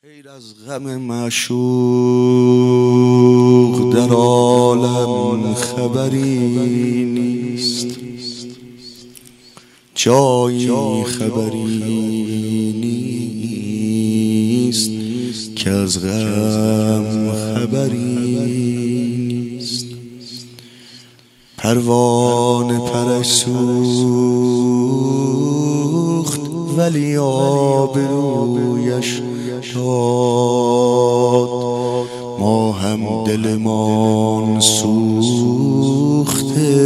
غیر از غم معشوق در عالم خبری نیست، جایی خبری نیست که از غم خبری نیست. پروانه پرش سوخت ولی آبرویش داد، ما هم دلمان سوخته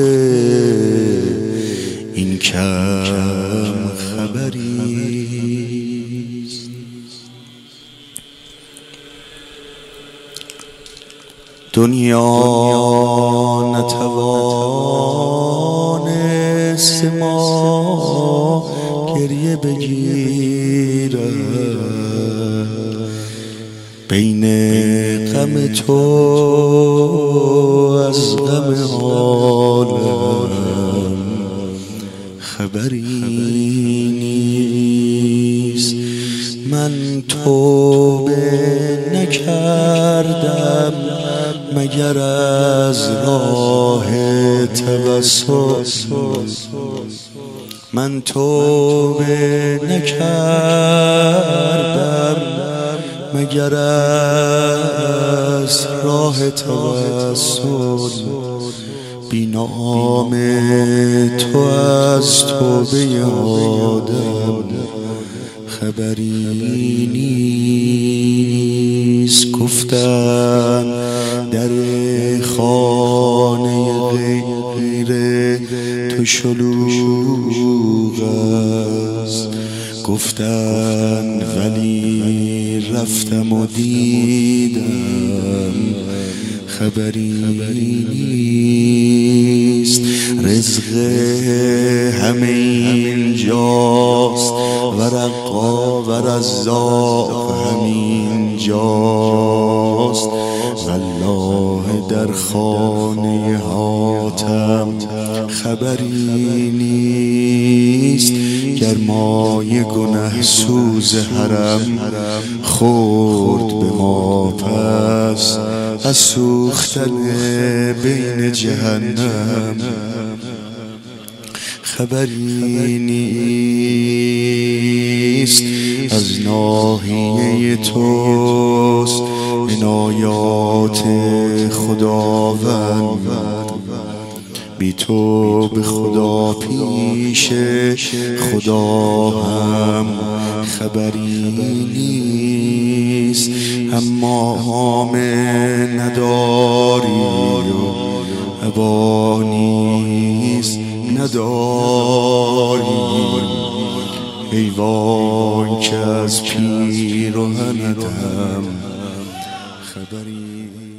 این کم خبریست. دنیا نتوانست ما گریه بگیرد، بین غم تو از غم عالم خبری نیست. من توبه نکردم مگر از راه توسل، من توبه نکردم مگر از راه توسل. بی نام تو از توبه آدم خبری نیست. گفتن در خانه غیر تو شلوغ است، گفتن ولی رفتم و دیدم خبری نیست. رزق همه اینجاست و رقا و رزاق همینجاست، والله در خانه حاتم خبری نیست. گرمای گنه سوز حرم خورد به ما، پس از سوختن بین جهنم خبری نیست. از ناحیه توست عنایات خداوند، بی تو به خدا پیش خدا هم خبری نیست. اما حامل نداری و ابا نیز نداری، حیوان که از پیراهنت هم خبری